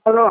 Alô?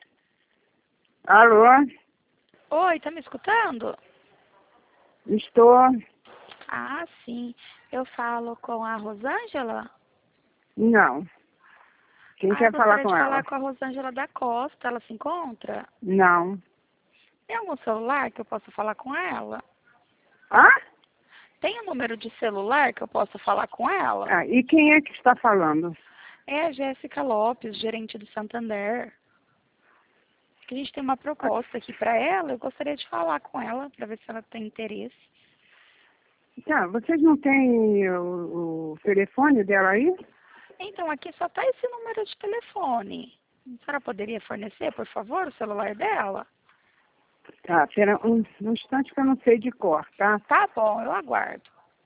Alô? Oi, tá me escutando? Estou? Ah, sim. Eu falo com a Rosângela? Não. Quem Ah, eu quer falar gostaria com de ela? falar com a Rosângela da Costa. Ela se encontra? Não. Tem algum celular que eu possa falar com ela? Hã? Tem um número de celular que eu possa falar com ela? Ah, e quem é que está falando? É a Jéssica Lopes, gerente do Santander. Que a gente tem uma proposta aqui para ela. Eu gostaria de falar com ela para ver se ela tem interesse. Tá, vocês não têm o telefone dela aí? Então, aqui só tá esse número de telefone. A senhora poderia fornecer, por favor, o celular dela? Tá, espera um instante que eu não sei de cor, tá? Tá bom, eu aguardo.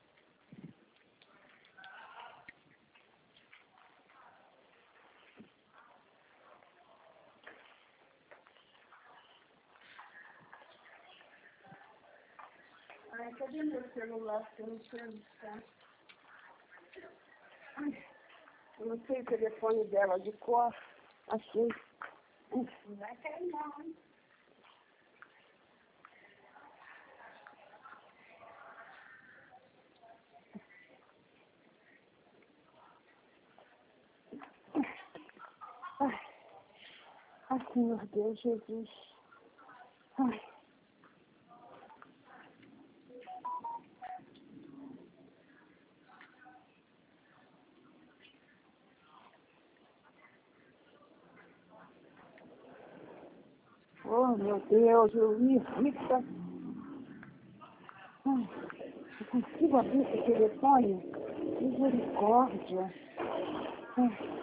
Ai, cadê meu celular? Que eu não sei onde está. Ai, eu não sei o telefone dela de cor. Achei. Não vai cair não, hein? Ai, Senhor Deus, Jesus. Ai. Oh, meu Deus, eu irrita. Ai, eu consigo abrir esse telefone? Misericórdia. Ai,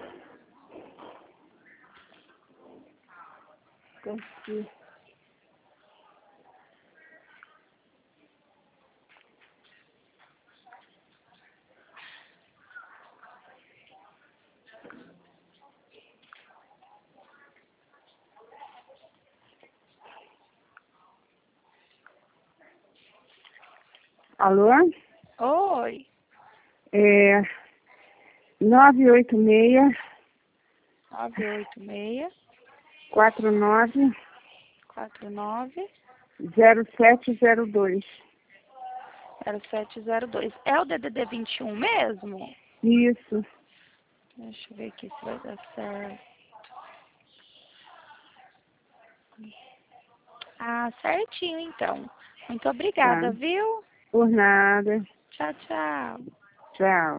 consegui. Alô? Oi, É 986 986 49 49 0702. 0702. É o DDD 21 mesmo? Isso. Deixa eu ver aqui se vai dar certo. Ah, certinho então. Muito Tá. obrigada, viu? Por nada. Tchau, tchau. Tchau.